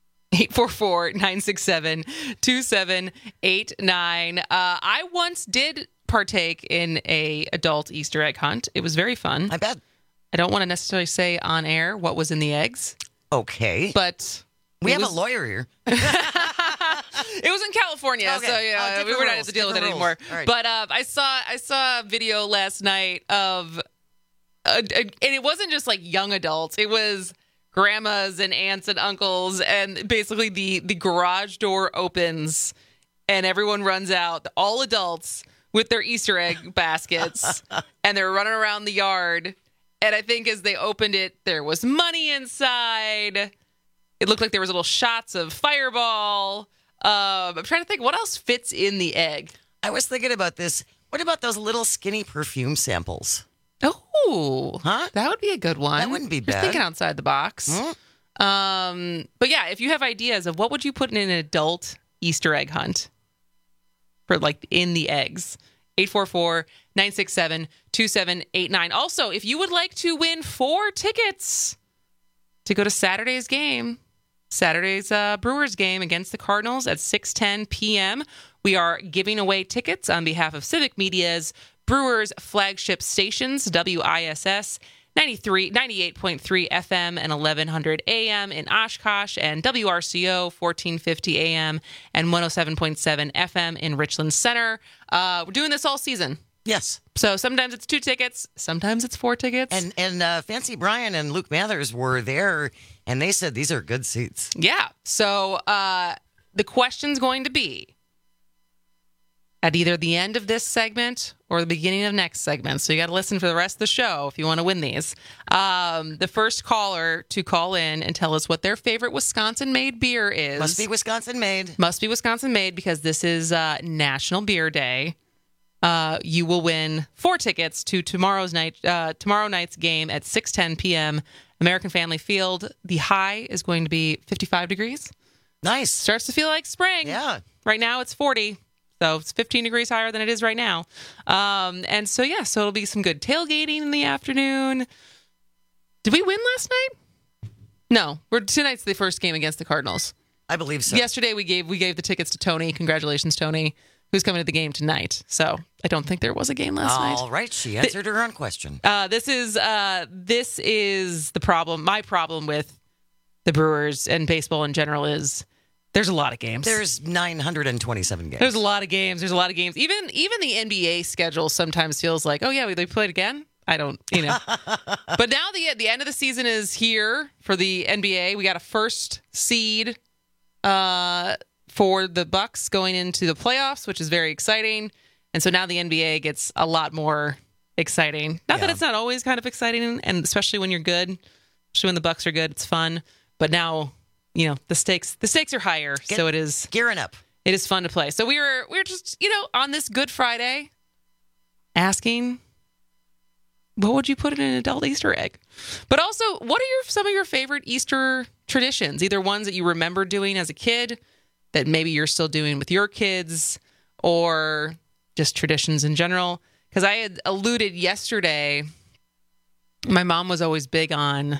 844-967-2789. I once did partake in a adult Easter egg hunt. It was very fun. I bet. I don't want to necessarily say on air what was in the eggs. Okay. But we have a lawyer here. It was in California, okay. So yeah, we were not have to deal with it anymore. Right. But I saw a video last night of, and it wasn't just like young adults. It was grandmas and aunts and uncles, and basically the garage door opens, and everyone runs out. All adults with their Easter egg baskets, and they're running around the yard. And I think as they opened it, there was money inside. It looked like there was little shots of Fireball. I'm trying to think, what else fits in the egg? I was thinking about this. What about those little skinny perfume samples? Oh, huh? That would be a good one. That wouldn't be bad. Just thinking outside the box. Mm-hmm. But yeah, if you have ideas of what would you put in an adult Easter egg hunt for like in the eggs, 844-967-2789. Also, if you would like to win 4 tickets to go to Saturday's Brewers game against the Cardinals at 6:10 p.m., we are giving away tickets on behalf of Civic Media's Brewers flagship stations, WISS 98.3 FM and 1100 AM in Oshkosh, and WRCO 1450 AM and 107.7 FM in Richland Center. We're doing this all season. Yes. So sometimes it's 2 tickets, sometimes it's 4 tickets. And Fancy Brian and Luke Mathers were there, and they said these are good seats. Yeah. So the question's going to be at either the end of this segment or the beginning of next segment. So you got to listen for the rest of the show if you want to win these. The first caller to call in and tell us what their favorite Wisconsin-made beer is. Must be Wisconsin-made. Must be Wisconsin-made because this is National Beer Day. You will win 4 tickets to tomorrow night's game at 6:10 p.m. American Family Field. The high is going to be 55 degrees. Nice. Starts to feel like spring. Yeah. Right now it's 40. So it's 15 degrees higher than it is right now. And so it'll be some good tailgating in the afternoon. Did we win last night? No. Tonight's the first game against the Cardinals. I believe so. Yesterday we gave the tickets to Tony. Congratulations, Tony, who's coming to the game tonight. So I don't think there was a game last night. All right. She answered her own question. This is the problem. My problem with the Brewers and baseball in general is there's a lot of games. There's 927 games. There's a lot of games. Even the NBA schedule sometimes feels like, oh yeah, they played again. I don't, But now the end of the season is here for the NBA. We got a first seed for the Bucks going into the playoffs, which is very exciting. And so now the NBA gets a lot more exciting. Not that it's not always kind of exciting, and especially when you're good, especially when the Bucks are good, it's fun. But now, the stakes are higher, so it is gearing up. It is fun to play. So we're just, on this Good Friday asking, what would you put in an adult Easter egg? But also, what are some of your favorite Easter traditions? Either ones that you remember doing as a kid that maybe you're still doing with your kids, or just traditions in general. Because I had alluded yesterday, my mom was always big on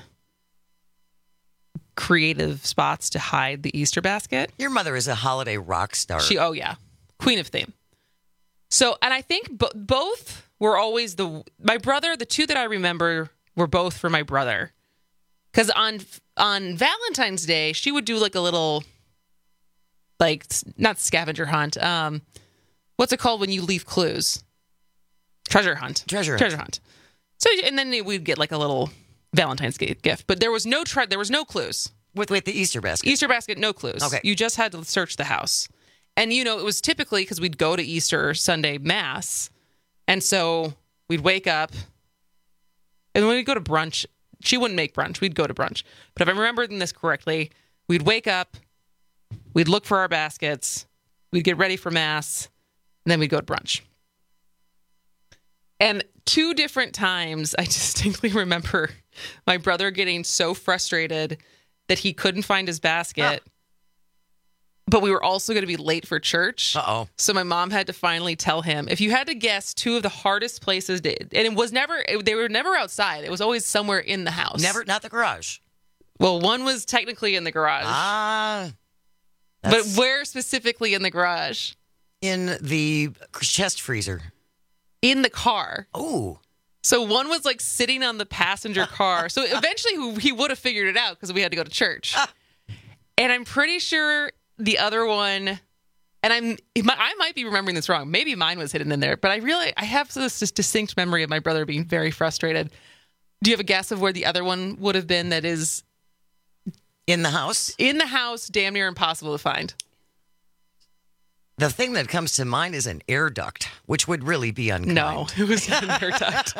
creative spots to hide the Easter basket. Your mother is a holiday rock star. Queen of theme. So, and I think both were always my brother, the 2 that I remember were both for my brother. Because on Valentine's Day, she would do like a little, like, not scavenger hunt. What's it called when you leave clues? Treasure hunt. Treasure hunt. So, and then we'd get like a little Valentine's gift, but there was no clues. With the Easter basket. Easter basket, no clues. Okay. You just had to search the house. And, it was typically because we'd go to Easter Sunday Mass. And so we'd wake up. And when we'd go to brunch, she wouldn't make brunch. We'd go to brunch. But if I'm remembering this correctly, we'd wake up, we'd look for our baskets, we'd get ready for Mass, and then we'd go to brunch. And 2 different times, I distinctly remember my brother getting so frustrated that he couldn't find his basket. But we were also going to be late for church. Uh-oh. So my mom had to finally tell him, if you had to guess 2 of the hardest places, and they were never outside. It was always somewhere in the house. Not the garage. Well, one was technically in the garage. But where specifically in the garage? In the chest freezer. In the car. Oh. So one was like sitting on the passenger car. So eventually he would have figured it out because we had to go to church. And I'm pretty sure the other one, and I might be remembering this wrong. Maybe mine was hidden in there, but I have this distinct memory of my brother being very frustrated. Do you have a guess of where the other one would have been that is in the house? In the house, damn near impossible to find. The thing that comes to mind is an air duct, which would really be unkind. No, it was not an air duct.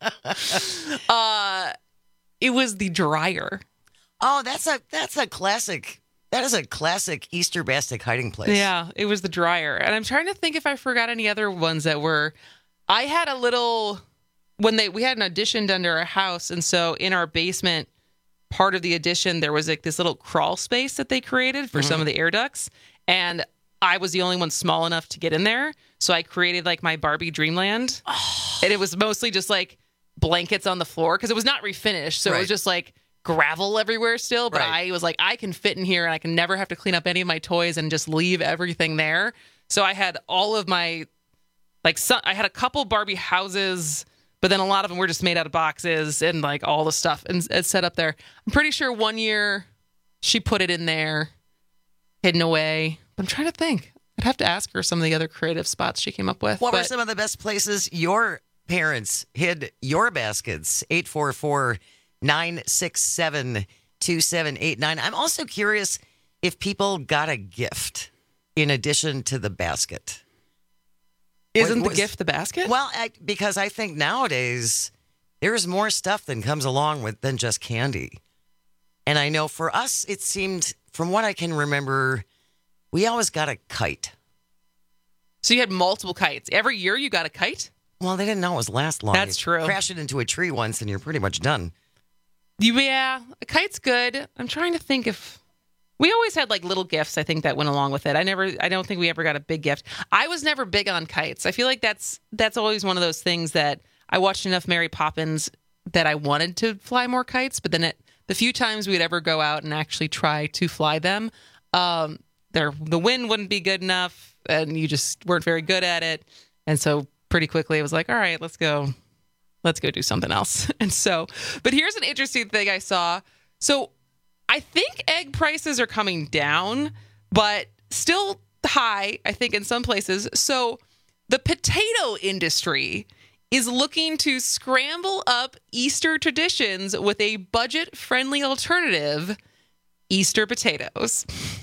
It was the dryer. Oh, that's a classic. That is a classic Easter basket hiding place. Yeah, it was the dryer. And I'm trying to think if I forgot any other ones that were. I had a little we had an addition done to our house, and so in our basement, part of the addition, there was like this little crawl space that they created for some of the air ducts, and I was the only one small enough to get in there, so I created like my Barbie Dreamland, and it was mostly just like blankets on the floor because it was not refinished, so it was just like gravel everywhere still. But I was like, I can fit in here, and I can never have to clean up any of my toys and just leave everything there. So I had all of my I had a couple Barbie houses, but then a lot of them were just made out of boxes and like all the stuff and it's set up there. I'm pretty sure one year she put it in there, hidden away. I'm trying to think. I'd have to ask her some of the other creative spots she came up with. What were some of the best places your parents hid your baskets? 844-967-2789. I'm also curious if people got a gift in addition to the basket. Isn't the gift the basket? Well, because I think nowadays there's more stuff that comes along with than just candy. And I know for us, it seemed, from what I can remember, we always got a kite. So you had multiple kites. Every year you got a kite? Well, they didn't always last long. That's true. Crash it into a tree once and you're pretty much done. Yeah, a kite's good. I'm trying to think if... We always had like little gifts, I think, that went along with it. I don't think we ever got a big gift. I was never big on kites. I feel like that's always one of those things that I watched enough Mary Poppins that I wanted to fly more kites, but then the few times we'd ever go out and actually try to fly them, the wind wouldn't be good enough and you just weren't very good at it. And so pretty quickly it was like, all right, let's go do something else. And so, but here's an interesting thing I saw. So I think egg prices are coming down, but still high, I think, in some places. So the potato industry is looking to scramble up Easter traditions with a budget-friendly alternative, Easter potatoes.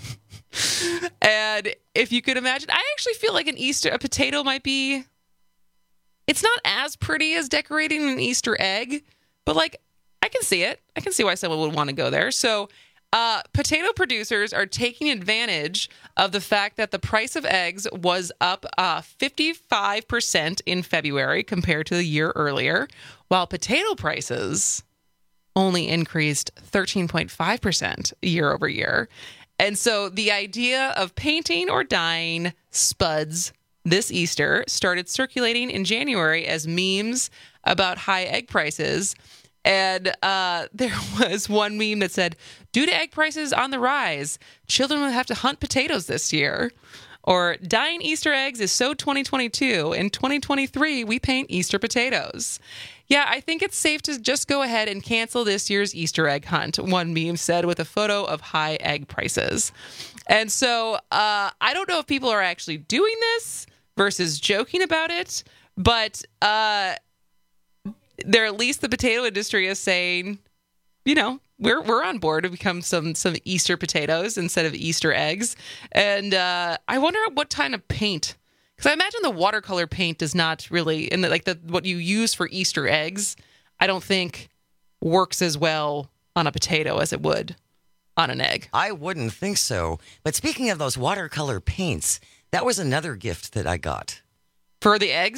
And if you could imagine, I actually feel like a potato might be, it's not as pretty as decorating an Easter egg, but like, I can see it. I can see why someone would want to go there. So potato producers are taking advantage of the fact that the price of eggs was up 55% in February compared to the year earlier, while potato prices only increased 13.5% year over year. And so the idea of painting or dyeing spuds this Easter started circulating in January as memes about high egg prices. And there was one meme that said, due to egg prices on the rise, children will have to hunt potatoes this year. Or dyeing Easter eggs is so 2022. In 2023, we paint Easter potatoes. Yeah, I think it's safe to just go ahead and cancel this year's Easter egg hunt, one meme said with a photo of high egg prices. And so I don't know if people are actually doing this versus joking about it, but at least the potato industry is saying, we're on board to become some Easter potatoes instead of Easter eggs. And I wonder what kind of paint, because I imagine the watercolor paint does not really, what you use for Easter eggs, I don't think works as well on a potato as it would on an egg. I wouldn't think so. But speaking of those watercolor paints, that was another gift that I got. For the eggs?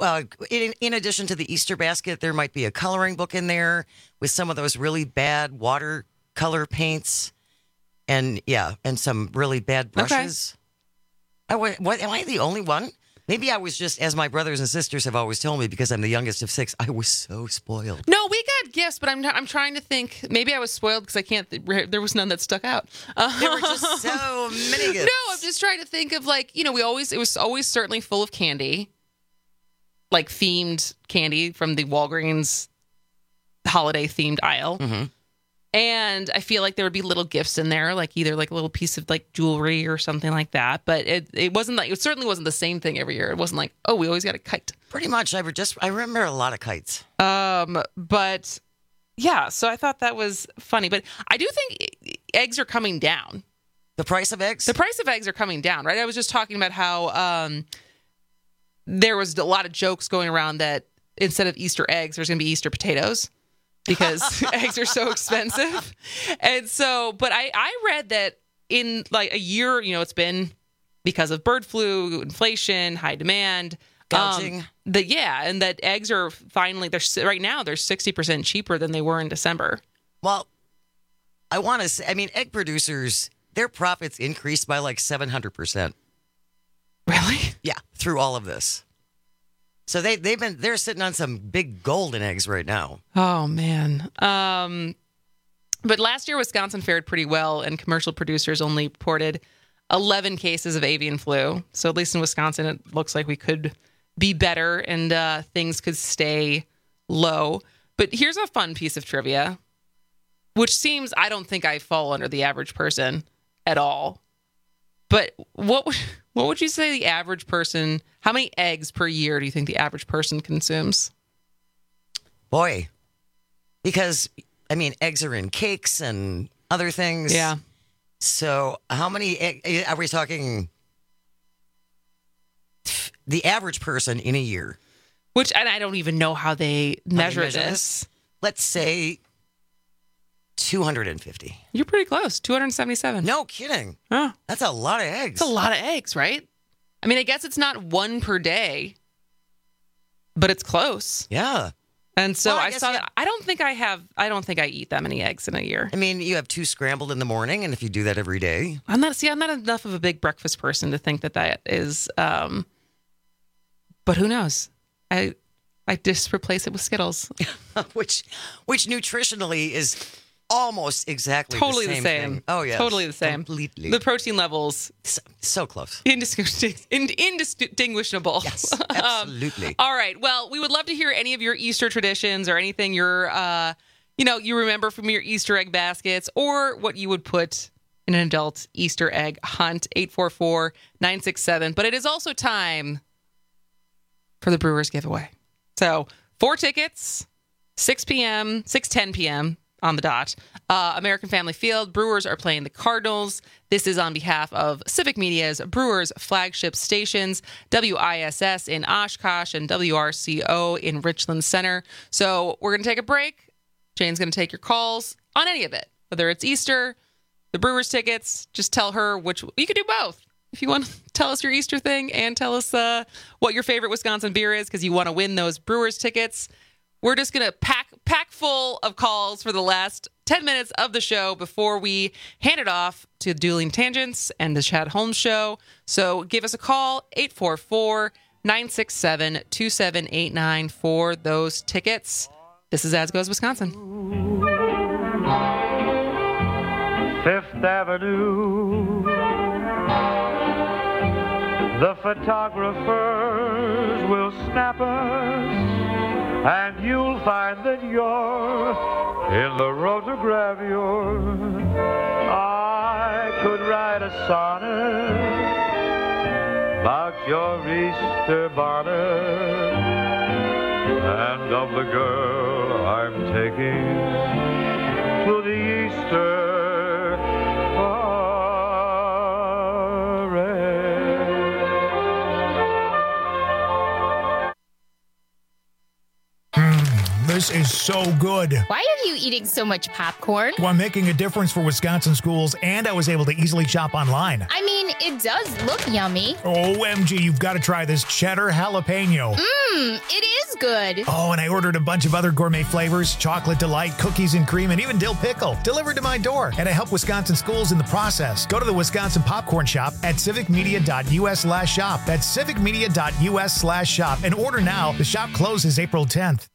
in addition to the Easter basket, there might be a coloring book in there with some of those really bad watercolor paints, and some really bad brushes. Okay. Am I the only one? Maybe I was just, as my brothers and sisters have always told me, because I'm the youngest of 6, I was so spoiled. No, we got gifts, but I'm trying to think. Maybe I was spoiled because I can't. There was none that stuck out. There were just so many gifts. No, I'm just trying to think of it was always certainly full of candy, like themed candy from the Walgreens holiday themed aisle. Mm-hmm. And I feel like there would be little gifts in there, like either like a little piece of like jewelry or something like that. But it wasn't like, it certainly wasn't the same thing every year. It wasn't like, oh, we always got a kite. Pretty much. I remember a lot of kites. But yeah, so I thought that was funny. But I do think eggs are coming down. The price of eggs? The price of eggs are coming down, right? I was just talking about how there was a lot of jokes going around that instead of Easter eggs, there's going to be Easter potatoes. Because eggs are so expensive. And so, but I read that in like a year, it's been because of bird flu, inflation, high demand. Gouging. And that eggs are finally, right now, they're 60% cheaper than they were in December. Well, I want to say, egg producers, their profits increased by like 700%. Really? Yeah, through all of this. So they're sitting on some big golden eggs right now. Oh man. But last year Wisconsin fared pretty well, and commercial producers only reported 11 cases of avian flu. So at least in Wisconsin, it looks like we could be better and things could stay low. But here's a fun piece of trivia, which seems, I don't think I fall under the average person at all. But what would you say the average person, how many eggs per year do you think the average person consumes? Boy, because, eggs are in cakes and other things. Yeah. So how many, are we talking the average person in a year? And I don't even know how they measure this. Let's say 250. You're pretty close. 277. No kidding. Huh. That's a lot of eggs. It's a lot of eggs, right? I guess it's not one per day, but it's close. Yeah. And so I saw that. I don't think I eat that many eggs in a year. You have 2 scrambled in the morning, and if you do that every day. I'm not enough of a big breakfast person to think that is, but who knows? I just replace it with Skittles. which nutritionally is almost exactly totally the same thing. Oh, yeah. Totally the same. Completely. The protein levels. So close. Indistinguishable. Yes, absolutely. All right. Well, we would love to hear any of your Easter traditions or anything you remember from your Easter egg baskets, or what you would put in an adult Easter egg hunt. 844-967. But it is also time for the Brewers giveaway. So 4 tickets, 6:10 p.m. on the dot. American Family Field. Brewers are playing the Cardinals. This is on behalf of Civic Media's Brewers flagship stations, WISS in Oshkosh and WRCO in Richland Center. So we're going to take a break. Jane's going to take your calls on any of it, whether it's Easter, the Brewers tickets. Just tell her which. You could do both. If you want to tell us your Easter thing and tell us what your favorite Wisconsin beer is because you want to win those Brewers tickets. We're just going to pack full of calls for the last 10 minutes of the show before we hand it off to Dueling Tangents and the Chad Holmes Show. So give us a call, 844-967-2789 for those tickets. This is As Goes Wisconsin. Fifth Avenue, the photographers will snap us, and you'll find that you're in the rotogravure. I could write a sonnet about your Easter bonnet and of the girl I'm taking to the Easter This is so good. Why are you eating so much popcorn? Well, I'm making a difference for Wisconsin schools, and I was able to easily shop online. I mean, it does look yummy. OMG, you've got to try this cheddar jalapeno. It is good. Oh, and I ordered a bunch of other gourmet flavors, chocolate delight, cookies and cream, and even dill pickle, delivered to my door. And I help Wisconsin schools in the process. Go to the Wisconsin Popcorn Shop at civicmedia.us/shop. That's civicmedia.us/shop. And order now. The shop closes April 10th.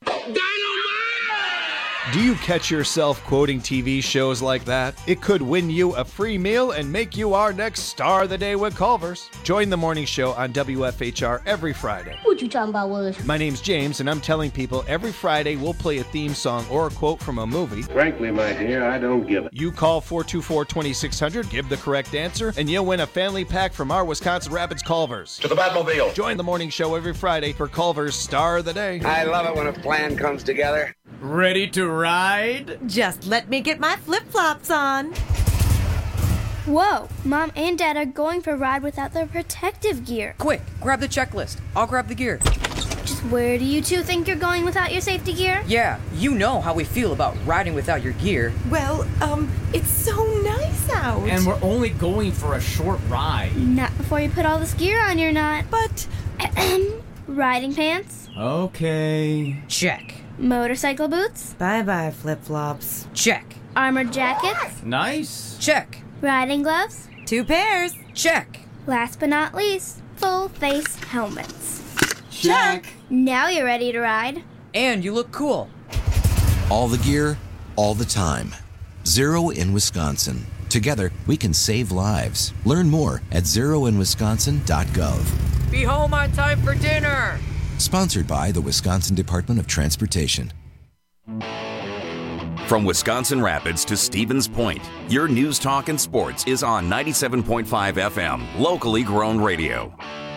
Do you catch yourself quoting TV shows like that? It could win you a free meal and make you our next star of the day with Culver's. Join the morning show on WFHR every Friday. What you talking about, Willis? My name's James, and I'm telling people every Friday we'll play a theme song or a quote from a movie. Frankly, my dear, I don't give it. You call 424-2600, give the correct answer, and you'll win a family pack from our Wisconsin Rapids Culver's. To the Batmobile. Join the morning show every Friday for Culver's Star of the Day. I love it when a plan comes together. Ready to ride? Just let me get my flip-flops on. Whoa, Mom and Dad are going for a ride without their protective gear. Quick, grab the checklist. I'll grab the gear. Just where do you two think you're going without your safety gear? Yeah, you know how we feel about riding without your gear. Well, it's so nice out. And we're only going for a short ride. Not before you put all this gear on your nut. But... riding pants? Okay. Check. Motorcycle boots? Bye-bye, flip-flops. Check. Armored jackets? Nice. Check. Riding gloves? 2 pairs. Check. Last but not least, full face helmets. Check. Now you're ready to ride. And you look cool. All the gear, all the time. Zero in Wisconsin. Together, we can save lives. Learn more at zeroinwisconsin.gov. Be home on time for dinner. Sponsored by the Wisconsin Department of Transportation. From Wisconsin Rapids to Stevens Point, your news, talk, and sports is on 97.5 FM, locally grown radio.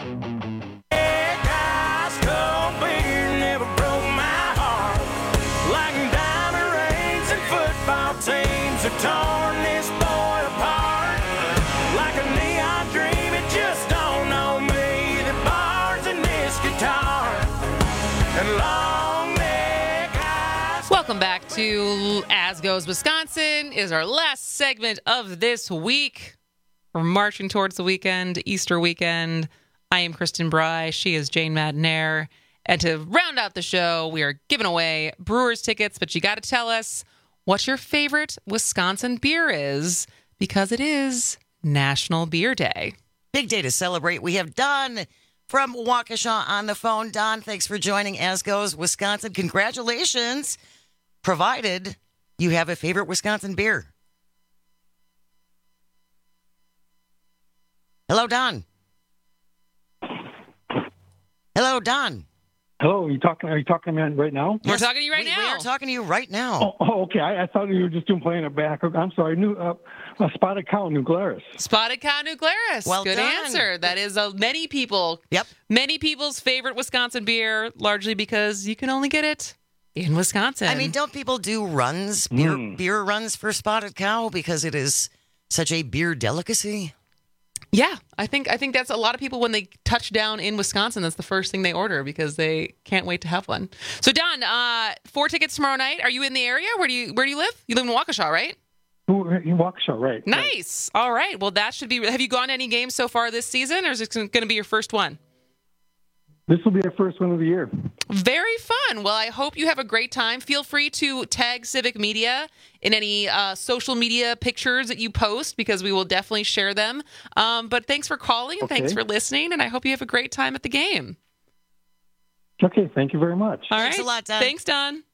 Welcome back to As Goes Wisconsin. Is our last segment of this week. We're marching towards the weekend, Easter weekend. I am Kristen Bry. She is Jane Madnair. And to round out the show, we are giving away Brewers tickets, but you got to tell us what your favorite Wisconsin beer is, because it is National Beer Day. Big day to celebrate. We have Don from Waukesha on the phone. Don, thanks for joining As Goes Wisconsin. Congratulations, provided you have a favorite Wisconsin beer. Hello, Don. Hello, Don. Hello, are you talking to me right now? We're talking to you right now. We are talking to you right now. Oh, okay. I thought you were just playing it back. I'm sorry. Spotted Cow, New Glarus. Spotted Cow, New Glarus. Well Good done. answer. That is many people. Yep. Many people's favorite Wisconsin beer, largely because you can only get it in Wisconsin. I mean, don't people do runs, beer runs for Spotted Cow because it is such a beer delicacy? Yeah, I think that's a lot of people when they touch down in Wisconsin, that's the first thing they order because they can't wait to have one. So Don, 4 tickets tomorrow night. Are you in the area? Where do you live? You live in Waukesha, right? In Waukesha, right. Nice. Right. All right. Well, that should be. Have you gone to any games so far this season, or is it going to be your first one? This will be our first one of the year. Very fun. Well, I hope you have a great time. Feel free to tag Civic Media in any social media pictures that you post because we will definitely share them. But thanks for calling and thanks for listening, and I hope you have a great time at the game. Okay, thank you very much. All right. Thanks a lot, Don. Thanks, Don.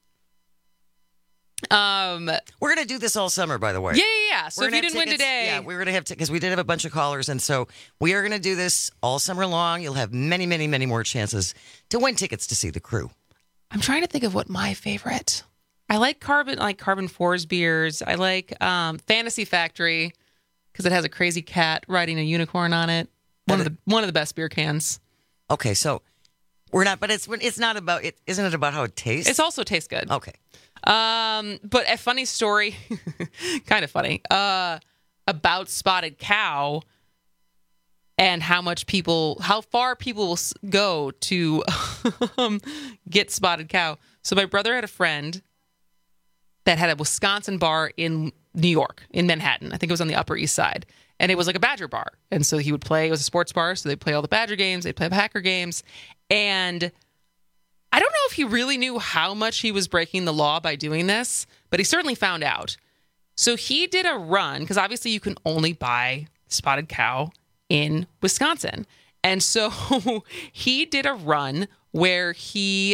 We're going to do this all summer, by the way. Yeah. So if you didn't win today. Yeah, we're going to have because we did have a bunch of callers, and so we are going to do this all summer long. You'll have many, many, many more chances to win tickets to see the Crew. I'm trying to think of what my favorite. I like Carbon 4's beers. I like Fantasy Factory because it has a crazy cat riding a unicorn on it. One of the best beer cans. Okay, so we're not, but it's not about it. Isn't it about how it tastes? It also tastes good. Okay. But a funny story, kind of funny, about Spotted Cow and how far people will go to get Spotted Cow. So my brother had a friend that had a Wisconsin bar in New York, in Manhattan. I think it was on the Upper East Side. And it was like a Badger bar. And so he would play, it was a sports bar, so they'd play all the Badger games, they'd play Packer games. And I don't know if he really knew how much he was breaking the law by doing this, but he certainly found out. So he did a run, because obviously you can only buy spotted cow in Wisconsin. And so he did a run where he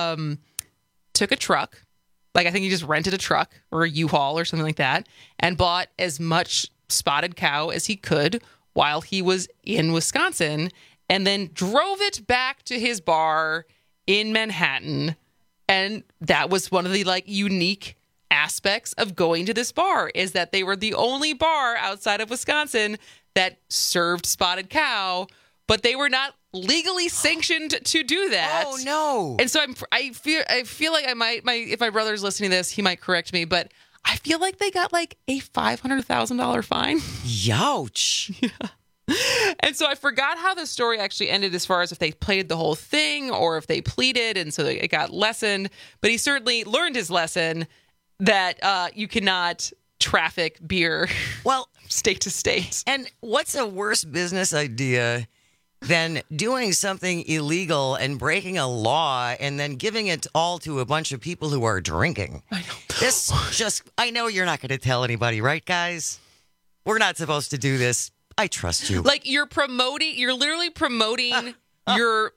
took a truck, like I think he just rented a truck or a U-Haul or something like that, and bought as much spotted cow as he could while he was in Wisconsin, and then drove it back to his bar in Manhattan. And that was one of the like unique aspects of going to this bar, is that they were the only bar outside of Wisconsin that served spotted cow, but they were not legally sanctioned to do that. Oh no! And so I feel like I might, if my brother's listening to this, he might correct me, but I feel like they got like a $500,000 fine. Youch. Yeah. And so I forgot how the story actually ended, as far as if they played the whole thing or if they pleaded, and so it got lessened. But he certainly learned his lesson that you cannot traffic beer, state to state. And what's a worse business idea than doing something illegal and breaking a law and then giving it all to a bunch of people who are drinking? I know. This just, I know you're not going to tell anybody, right, guys? We're not supposed to do this. I trust you. Like you're literally promoting your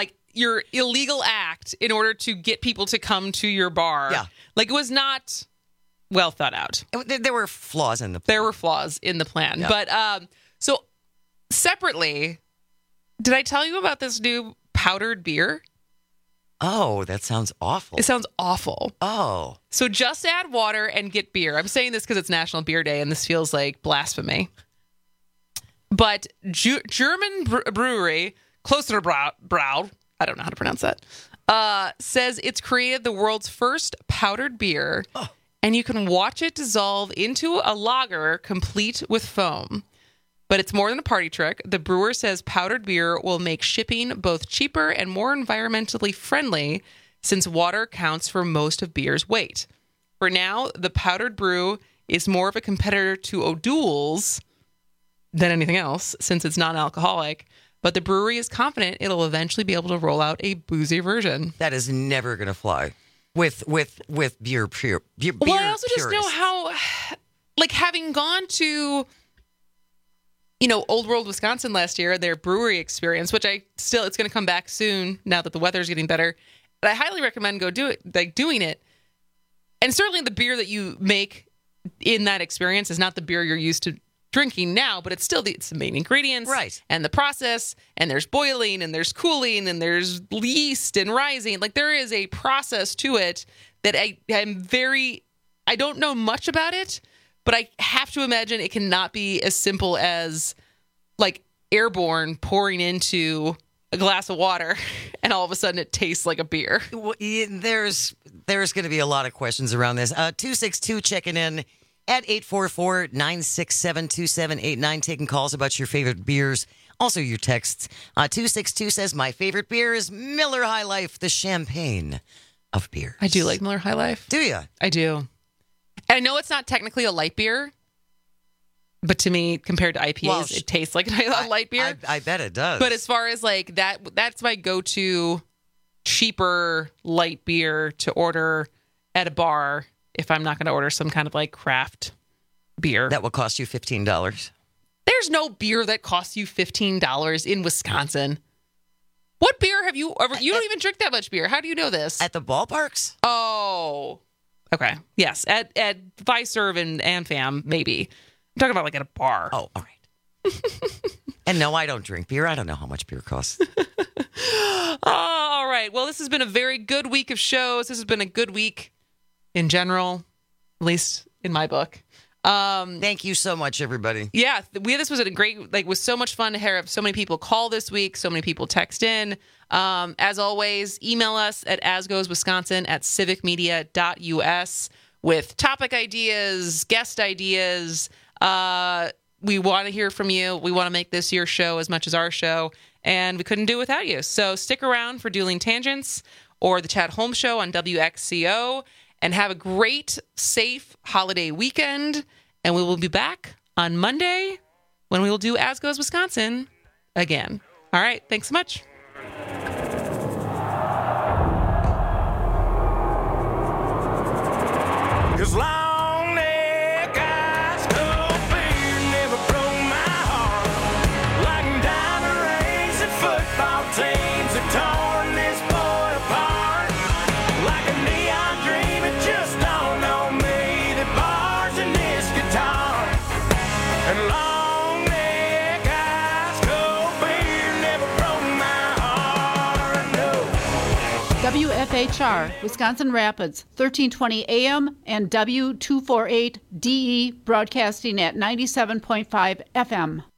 illegal act in order to get people to come to your bar. Yeah. Like it was not well thought out. There were flaws in the plan. There were flaws in the plan. Yeah. But so separately, did I tell you about this new powdered beer? Oh, that sounds awful. It sounds awful. Oh. So just add water and get beer. I'm saying this because it's National Beer Day and this feels like blasphemy. But German brewery, Klosterbrau, I don't know how to pronounce that, says it's created the world's first powdered beer, and you can watch it dissolve into a lager complete with foam. But it's more than a party trick. The brewer says powdered beer will make shipping both cheaper and more environmentally friendly, since water counts for most of beer's weight. For now, the powdered brew is more of a competitor to O'Doul's than anything else, since it's non-alcoholic. But the brewery is confident it'll eventually be able to roll out a boozy version. That is never going to fly with beer pure. Well, I also just know how, like, having gone to, Old World, Wisconsin last year, their brewery experience, which it's going to come back soon now that the weather's getting better. But I highly recommend doing it. And certainly the beer that you make in that experience is not the beer you're used to drinking now, but it's still it's the main ingredients, right? And the process, and there's boiling, and there's cooling, and there's yeast and rising. Like there is a process to it that I don't know much about it, but I have to imagine it cannot be as simple as like airborne pouring into a glass of water and all of a sudden it tastes like a beer. Well, there's going to be a lot of questions around this. 262 checking in at 844-967-2789, taking calls about your favorite beers. Also your texts. 262 says, my favorite beer is Miller High Life, the champagne of beer. I do like Miller High Life. Do you? I do. And I know it's not technically a light beer, but to me, compared to IPAs, it tastes like a light beer. I bet it does. But as far as like that's my go-to cheaper light beer to order at a bar if I'm not going to order some kind of like craft beer. That will cost you $15. There's no beer that costs you $15 in Wisconsin. What beer have you ever... You don't even drink that much beer. How do you know this? At the ballparks? Oh. Okay. Yes. At Viserve and AmFam, maybe. I'm talking about like at a bar. Oh, all right. And no, I don't drink beer. I don't know how much beer costs. All right. Well, this has been a very good week of shows. This has been a good week in general, at least in my book. Thank you so much, everybody. Yeah, this was a great, was so much fun to have so many people call this week, so many people text in. As always, email us at asgoeswisconsin@civicmedia.us with topic ideas, guest ideas. We want to hear from you. We want to make this your show as much as our show, and we couldn't do it without you. So stick around for Dueling Tangents. or the Chad Holmes Show on WXCO. And have a great, safe holiday weekend. And we will be back on Monday when we will do As Goes Wisconsin again. All right. Thanks so much. Cause long neck ice cold beer never broke my heart. Like diamond rings and football teams have torn this boy apart. Like a neon dream, it just dawned on me that bars in this guitar. And long neck ice cold beer never broke my heart. No. WFHR, Wisconsin Rapids, 1320 AM and W248DE, broadcasting at 97.5 FM.